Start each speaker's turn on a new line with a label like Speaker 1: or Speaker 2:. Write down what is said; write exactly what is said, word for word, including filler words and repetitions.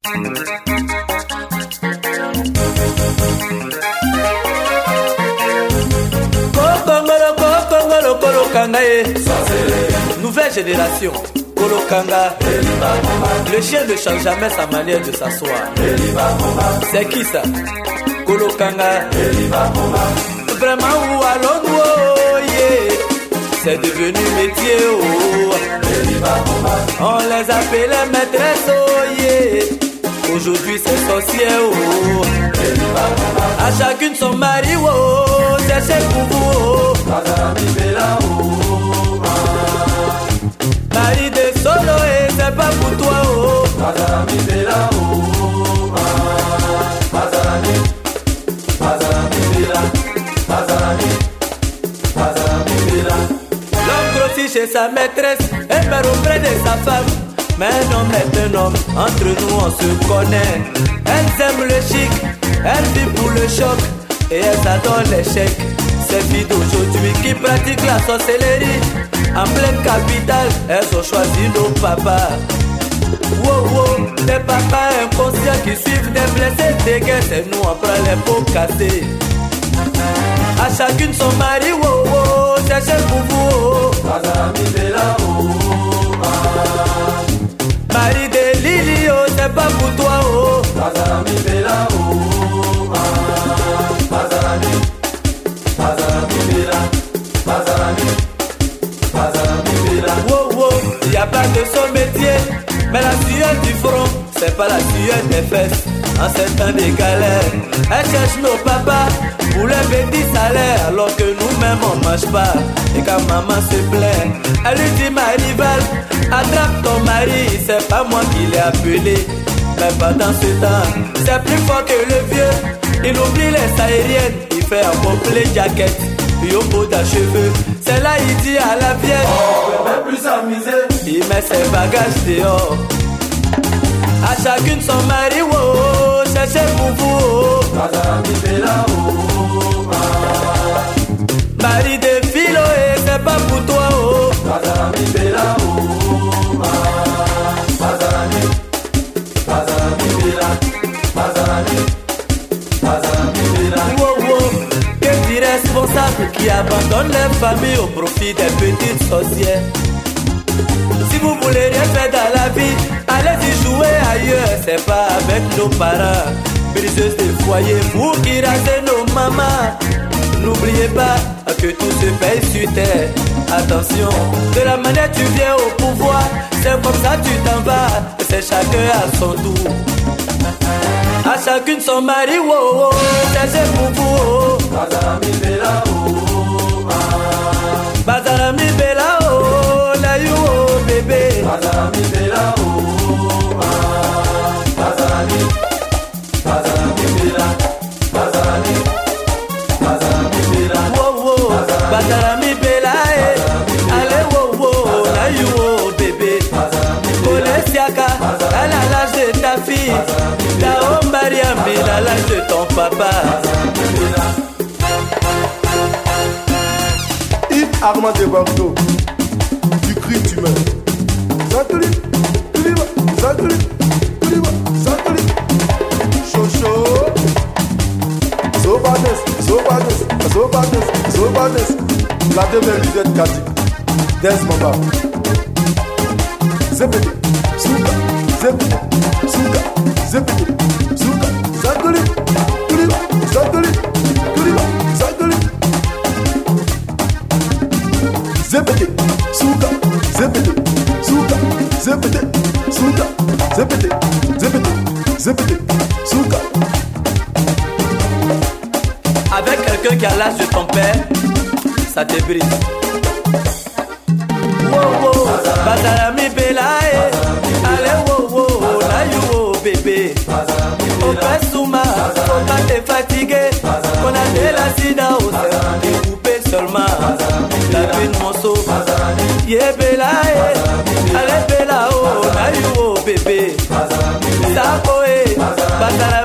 Speaker 1: Kokongolo, kokongolo, kolokanga ye. Nouvelle génération. Kolokanga, le chien ne change jamais sa manière de s'asseoir. C'est qui ça? Kolokanga, vraiment où allons-nous? Oh, yeah. C'est devenu métier. Oh. On les appelait maîtresses. Oh, yeah. Aujourd'hui c'est sorcier. Oh. À chacune son mari. Oh. C'est chez vous. Oh. Mari de solo et c'est pas pour toi. Oh.
Speaker 2: Mazarami Bella, oh, Mazarami, Mazarami Bella, Mazarami, Mazarami Bella.
Speaker 1: L'homme grossit chez sa maîtresse et meurt auprès de sa femme. Mais un homme est un homme, entre nous on se connaît. Elles aiment le chic, elles vivent pour le choc et elles adorent l'échec. Ces filles d'aujourd'hui qui pratiquent la sorcellerie en pleine capitale, elles ont choisi nos papas. Wow, wow, des papas inconscients qui suivent des blessés, des guerres, et nous on prend les pots cassés. À chacune son mari, wow, wow, c'est chez vous.
Speaker 2: Mazarami Bella, oh,
Speaker 1: mari de Lili, oh, c'est pas pour toi, oh.
Speaker 2: Mazarami Bella, oh, Mazarami, Mazarami Bella, Mazarami, Mazarami Bella.
Speaker 1: Wow, wow, y'a pas de son métier, mais la sueur du front, c'est pas la sueur des fesses. En ces temps de galère, elle cherche nos papas pour les petits salaires, alors que nous-mêmes on mange pas. Et quand maman se plaint, elle lui dit ma rivale, attrape ton mari, c'est pas moi qui l'ai appelé. Mais pendant ce temps, c'est plus fort que le vieux. Il oublie les aériennes, il fait un complet jacket, puis au bout d'un cheveu. C'est là il dit à la vieille,
Speaker 2: oh, on peut même plus s'amuser.
Speaker 1: Il met ses bagages dehors. À chacune son mari, oh, cherchez pour vous. Oh.
Speaker 2: Mazarami Bella, oh,
Speaker 1: mari de philo et c'est pas pour toi. Oh.
Speaker 2: Mazarami Bella, oh, Mazarami, Mazarami Bella, Mazarami, Mazarami Bella.
Speaker 1: Wow, wow, que d'irresponsables qui abandonnent les familles au profit des petites sorcières. Si vous voulez rien faire dans la vie, allez-y jouer ailleurs, c'est pas avec nos parents. Briseuses de foyer, vous qui rasez nos mamans. N'oubliez pas que tout se paye sur terre. Attention, de la manière tu viens au pouvoir, c'est comme ça tu t'en vas, c'est chacun à son tour. À chacune son mari, wow, wow, c'est pour vous. Oh.
Speaker 2: Mazarami Bella, oh,
Speaker 1: Mazarami Bella, oh, la you, oh, bébé.
Speaker 2: Mazarami Bella, oh, Mazarami, Mazarami Bella, Mazarami, Mazarami Bella.
Speaker 1: Wow, wow, Mazarami Bella, eh. Allez, wow, wow, la you, oh, bébé. Kolesiaka, elle a l'âge de ta fille. Tao Mariam, elle a l'âge de ton papa.
Speaker 3: Yves Armand de Bordeaux, du cri tu meurs. Zantuli, Tuliba, Zantuli, Tuliba, Zantuli. Chocho. So badness, so badness, so badness, so badness. La demeure Lisette Kati. Dance Mamba. Zepede, Souka, Zepede, Souka, Zepede, Souka, Zantuli, Tuliba, Zantuli, Tuliba, Zantuli. Zepede, Souka, Zepede, Souka, Zepede, Souka, Zepede, Zepede, Zepede, Souka.
Speaker 1: Avec quelqu'un qui a l'âge de ton père, ça te brise. Wow, wow, Mazarami Bella, eh. Allez, wow, wow, là, you, oh, bébé. Au père Souma, faut pas te fatiguer. On a de la sida au sein, découpé seulement. T'as vu une monceau, yeah, Bella, eh. Allez, Bella, oh, là, you, oh, bébé. Ça, oh, eh, Mazarami.